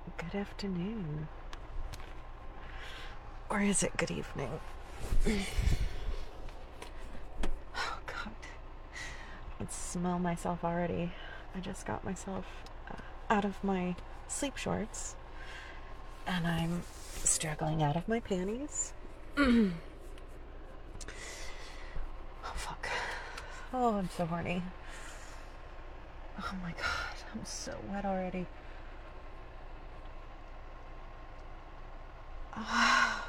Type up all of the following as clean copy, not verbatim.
Good afternoon. Or is it good evening? Oh, God. I can smell myself already. I just got myself out of my sleep shorts. And I'm struggling out of my panties. Oh, fuck. Oh, I'm so horny. Oh, my God. I'm so wet already. Ah.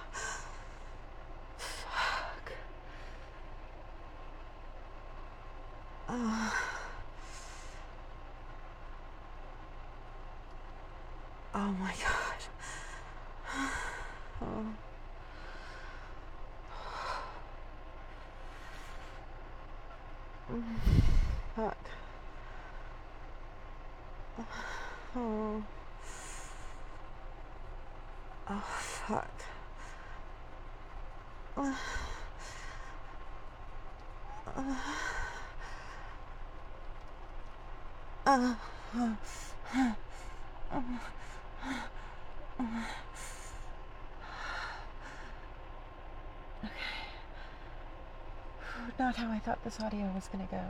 Fuck. Oh my God. Oh. Fuck. Oh. Oh, fuck. Not how I thought this audio was gonna go.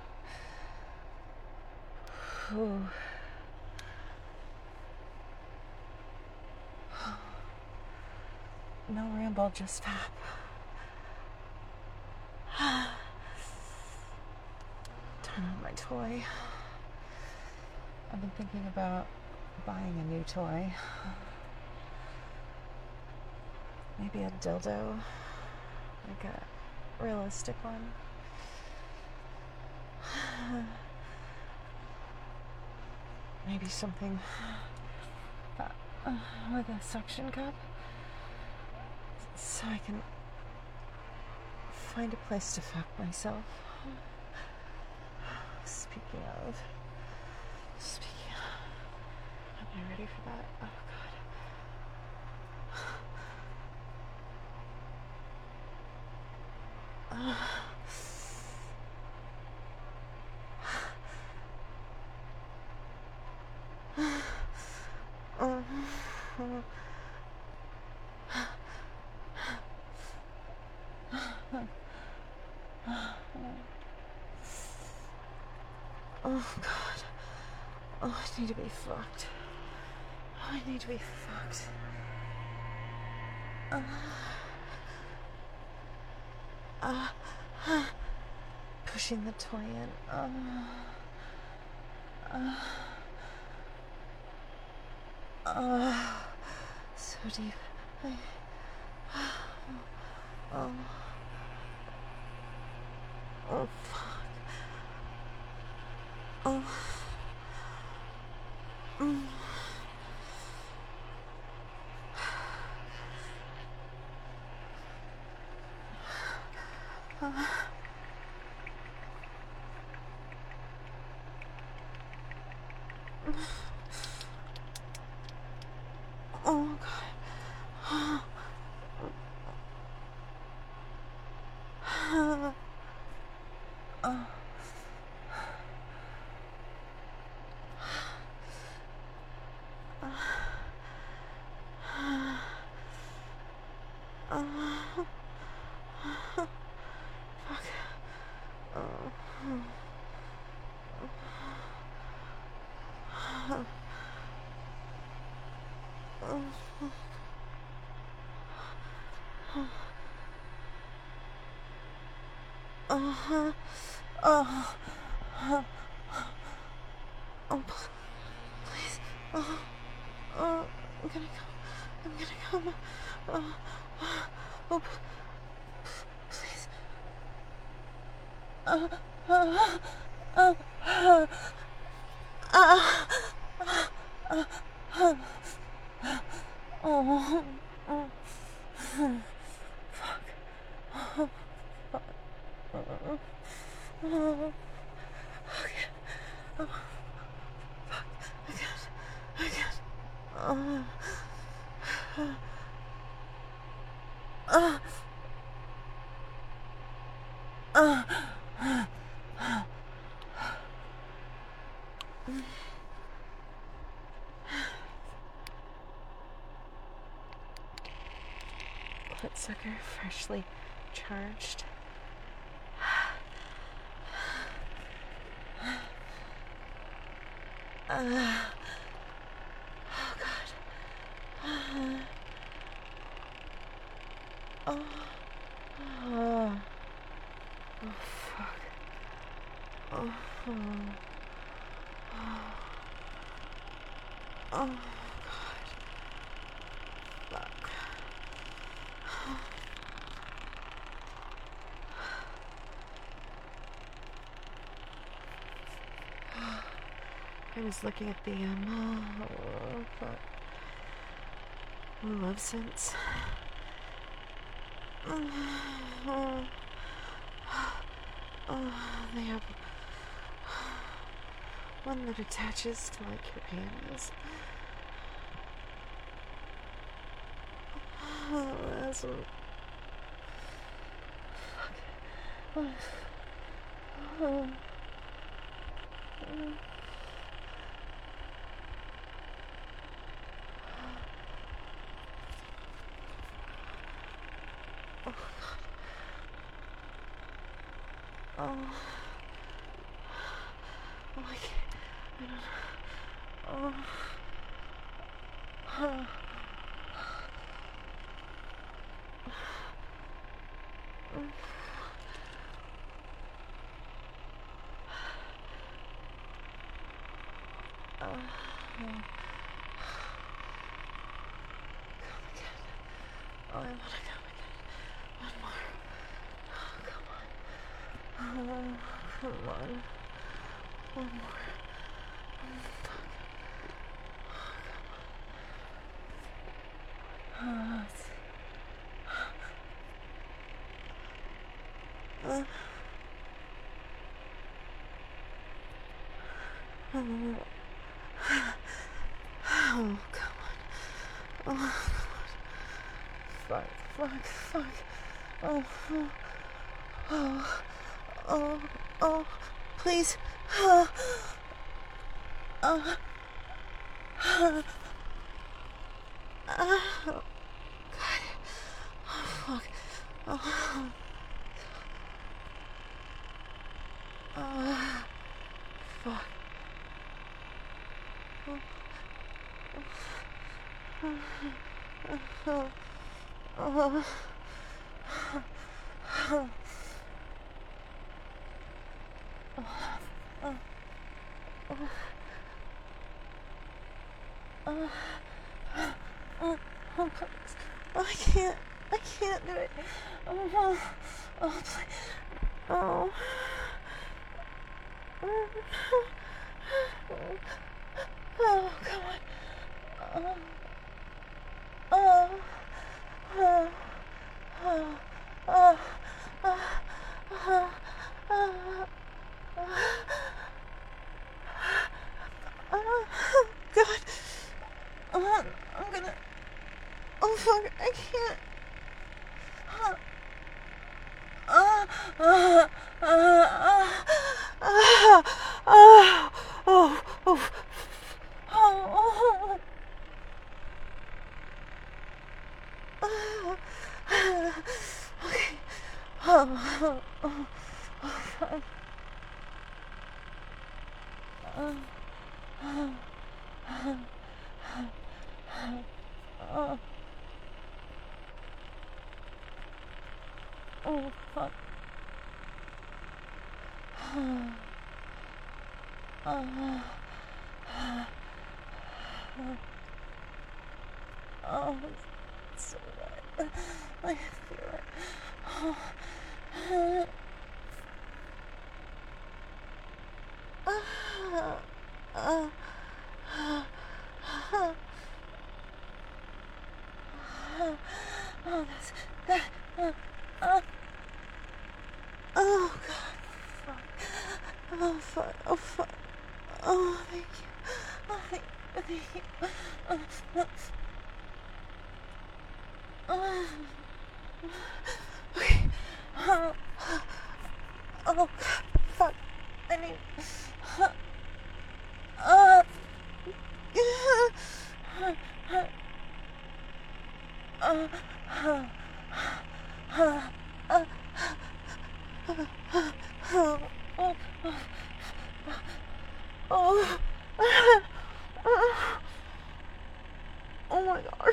Whew. No ramble, just fap. Turn on my toy. I've been thinking about buying a new toy. Maybe a dildo. Like a realistic one. Maybe something with a suction cup. So I can find a place to fuck myself. Speaking of, am I ready for that? Oh, God. Oh, God. Oh, I need to be fucked. Oh, I need to be fucked. Pushing the toy in. So deep. Oh, fuck. Oh. Oh, God. Oh, please. I'm gonna come. Oh, please. Bloodsucker freshly charged. Oh God. Oh. Oh. Oh fuck. Oh. Oh God. Fuck. I was looking at the oh fuck. Love scents. They have one that attaches to like your hands. That's a... Fuck. Oh. Oh. Oh, I can't. I don't know. Oh. Oh, I want to go again. One more. Oh, come on. Oh, come on. One more. Oh, come on. Oh, fuck, fuck, fuck. Oh, oh, oh, oh, please. Oh, oh, oh, God. Oh, fuck. Oh, fuck. I can't do it. Oh, please. Oh. Oh, come on. Oh. Oh. Oh. Oh. God. I'm gonna... Oh, fuck. I can't. Oh, fuck. Oh, it's so wet. I feel it. Oh. Oh, that's that. Oh, God. Fuck. Oh, fuck. Oh, fuck. Oh, thank you. Oh, thank you. Okay. Oh, God. Fuck. I need... Oh, oh my god.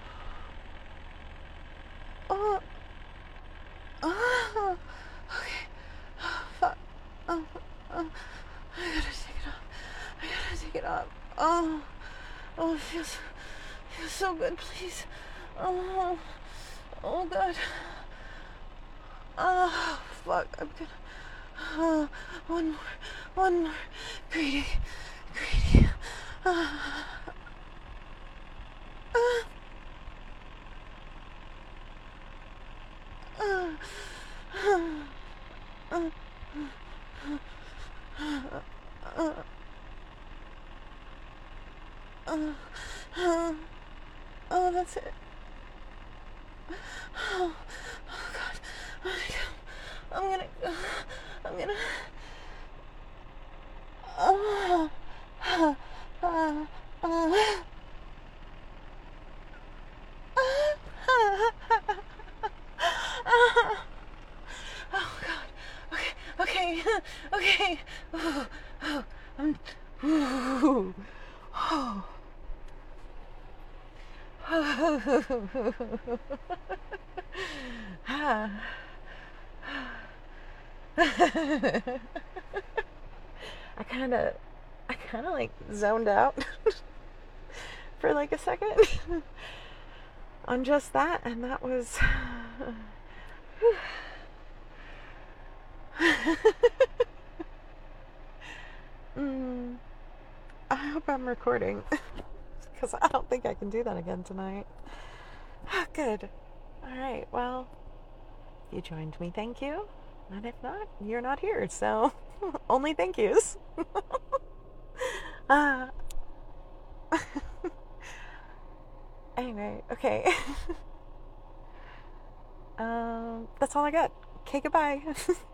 Oh, okay. Fuck. I gotta take it off. I gotta take it off. Oh, it feels so good, please. Oh god. Oh, fuck. I'm gonna. One more. Greedy. Uh, uh, uh, oh, that's it. Oh, God. I'm gonna. Oh, oh God. Okay. I'm. Ooh. Oh. I kind of like zoned out for like a second on just that, and that was. I hope I'm recording because I don't think I can do that again tonight. Good. Alright, well, you joined me, thank you. And if not, you're not here, so only thank yous. uh, anyway, okay. That's all I got. Okay, goodbye.